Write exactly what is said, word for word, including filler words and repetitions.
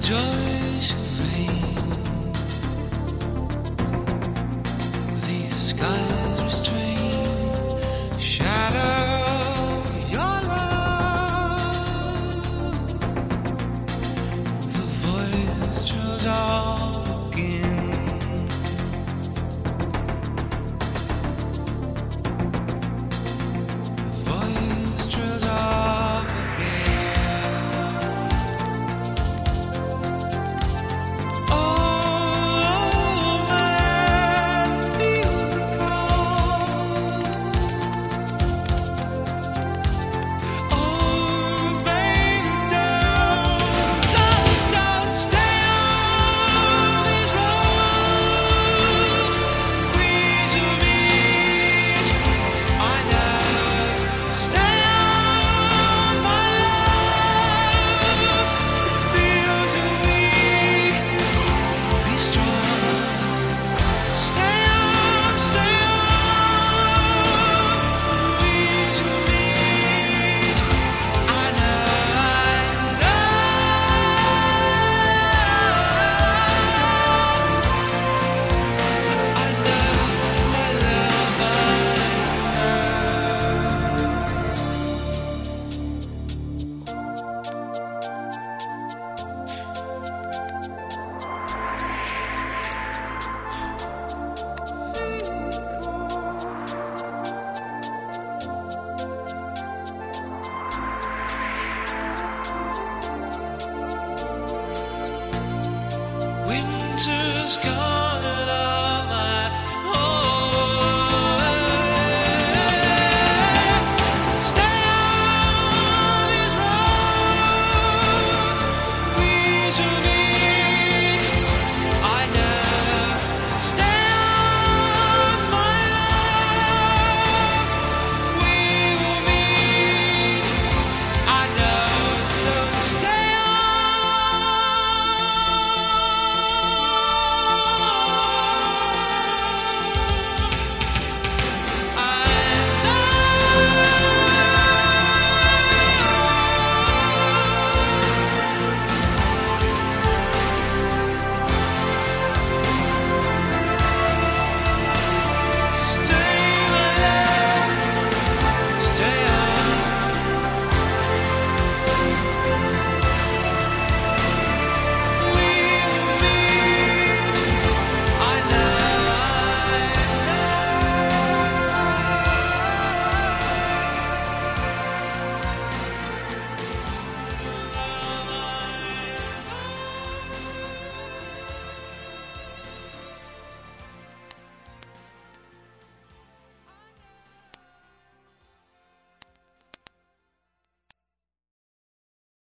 joys of rain. These skies restrain, shadow your love. The voice draws off again. The voice draws off again. Oh, man feels the cold. Oh, baby, don't, so don't stay on these roads. Please, you meet, I know. Stay on, my love. It feels so weak. Be strong. Stay on, stay on. Please, you meet, I know, I know. I know, my love, winter's gone.